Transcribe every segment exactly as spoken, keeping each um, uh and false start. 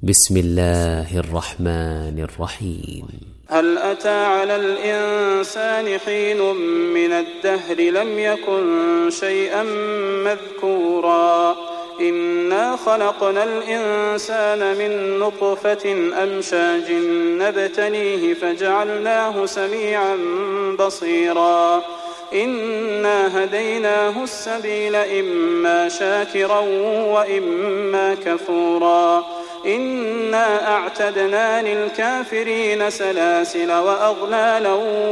بسم الله الرحمن الرحيم. هل أتى على الإنسان حين من الدهر لم يكن شيئا مذكورا إنا خلقنا الإنسان من نطفة أمشاج نبتليه فجعلناه سميعا بصيرا إنا هديناه السبيل إما شاكرا وإما كفورا إنا أعتدنا للكافرين سلاسل وأغلالا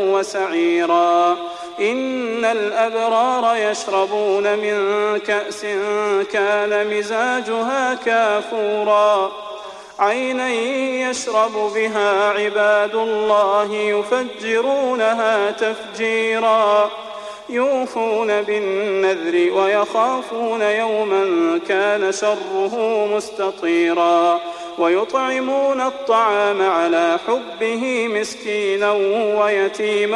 وسعيرا إن الأبرار يشربون من كأس كان مزاجها كافورا عينا يشرب بها عباد الله يفجرونها تفجيرا يوفون بالنذر ويخافون يوما كان شره مستطيرا ويطعمون الطعام على حبه مسكينا ويتيما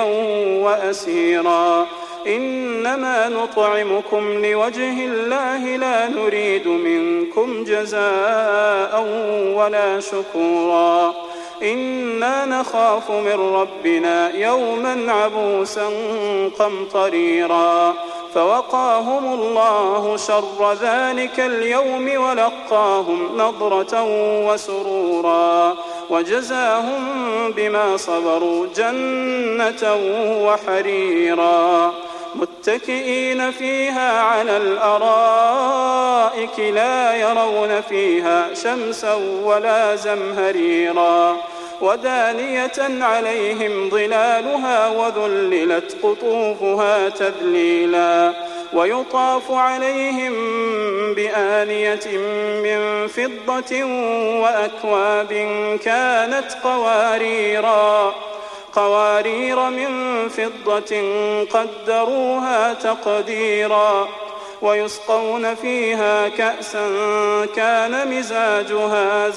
وأسيرا إنما نطعمكم لوجه الله لا نريد منكم جزاء ولا شكورا إنا نخاف من ربنا يوما عبوسا قمطريرا فوقاهم الله شر ذلك اليوم ولقاهم نضرة وسرورا وجزاهم بما صبروا جنة وحريرا متكئين فيها على الأرائك لا يرون فيها شمسا ولا زمهريرا ودانية عليهم ظلالها وذللت قطوفها تذليلا ويطاف عليهم بآنية من فضة وأكواب كانت قواريرا قوارير من فضة قدروها تقديرا ويسقون فيها كأسا كان مزاجها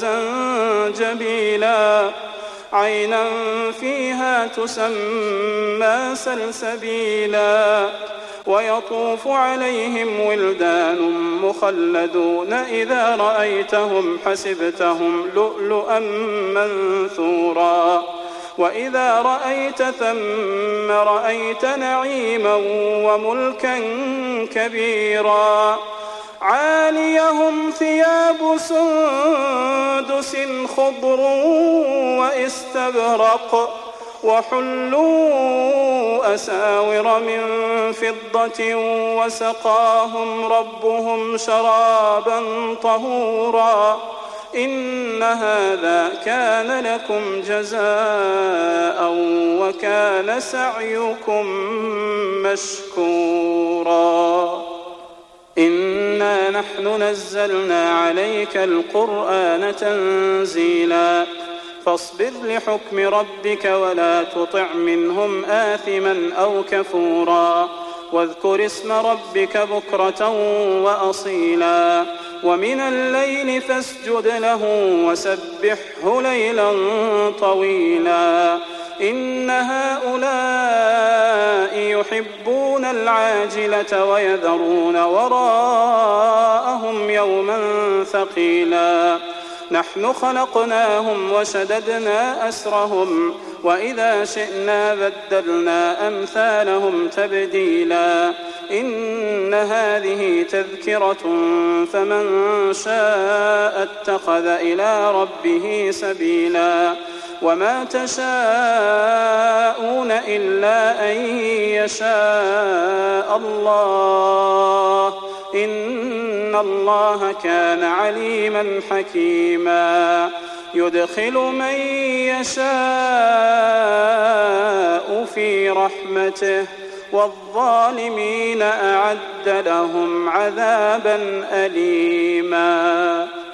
زنجبيلا عينا فيها تسمى سلسبيلا ويطوف عليهم ولدان مخلدون إذا رأيتهم حسبتهم لؤلؤا منثورا وإذا رأيت ثم رأيت نعيما وملكا كبيرا عاليهم ثياب سندس خضر واستبرق وحلوا أساور من فضة وسقاهم ربهم شرابا طهورا إن هذا كان لكم جزاء وكان سعيكم مشكورا إنا نحن نزلنا عليك القرآن تنزيلا فاصبر لحكم ربك ولا تطع منهم آثما أو كفورا واذكر اسم ربك بكرة وأصيلا ومن الليل فاسجد له وسبحه ليلا طويلا إن هؤلاء يحبون العاجلة ويذرون وراءهم يوما ثقيلا نحن خلقناهم وشددنا أسرهم وإذا شئنا بدلنا أمثالهم تبديلا إن هذه تذكرة فمن شاء اتخذ إلى ربه سبيلا وما تشاءون إلا أن يشاء الله إن الله كان عليما حكيما يدخل من يشاء في رحمته والظالمين أعد لهم عذابا أليما.